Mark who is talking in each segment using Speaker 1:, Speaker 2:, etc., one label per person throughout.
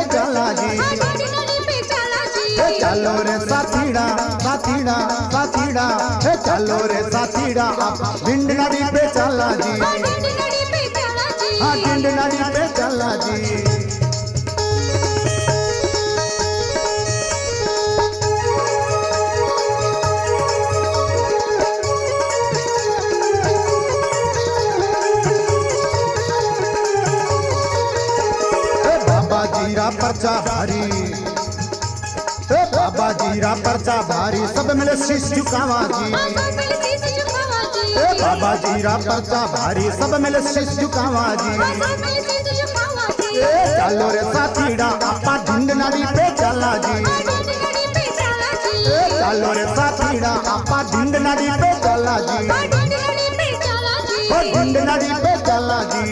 Speaker 1: चला जी, चलो रे साथीड़ा साथीड़ा साथीड़ा, चलो रे साथीड़ा आप भिंड नदी पे चला जी, हाँ भिंड नदी पे चला जी। बाबा जीरा पर्चा भारी, बाबा जीरा पर्चा भारी, सब मिले शीश झुकावा जी, बाबा जीरा पर्चा भारी, सब मिले शीश झुकावा जी। चलो रे साथीड़ा आपा भिंड नदी पे चला जी, चलो रे साथीड़ा आपा भिंड नदी पे चला जी, भिंड नदी पे चला जी।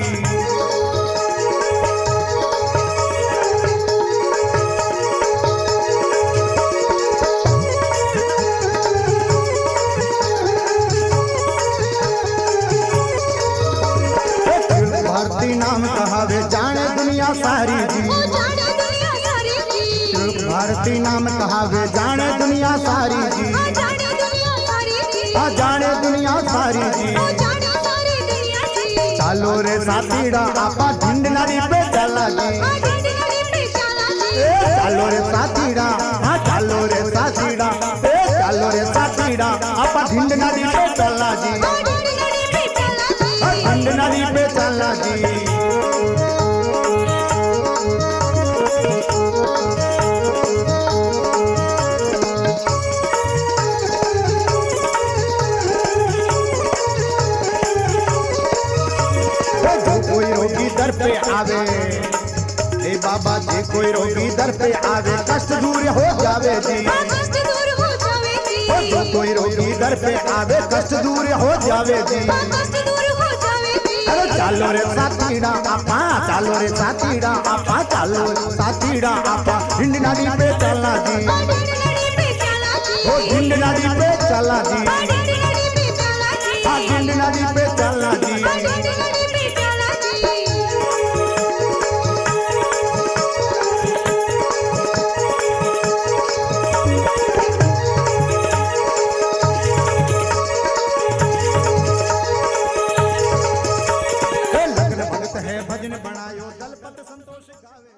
Speaker 1: भारती नाम कहावे जाने दुनिया सारी जी, भारती नाम कहावे जाने दुनिया सारी जी, जाने दुनिया सारी जी। चलो रे साथीड़ा आपा भिंड नदी पे चला जी, चलो रे साथीड़ा, हाँ चलो रे साथीड़ा, चलो रे साथीड़ा आपा भिंड नदी पे चला जी, भिंड नदी पे चला जी। जो कोई रोगी दर पे आवे, ए बाबा जी कोई रोगी दर पे आवे, कष्ट दूर हो जावे जी, जो कोई रोगी दर पे आवे कष्ट दूर हो जावे जी। अरे चलो रे साथीड़ा आपा, चलो रे साथीड़ा आपा, चलो साथीड़ा आपा भिंड नदी पे चला जी, ओ भिंड नदी पे चला जी, हाँ भिंड नदी पे चला जी। भजन बनायो दलपत संतोष गावे।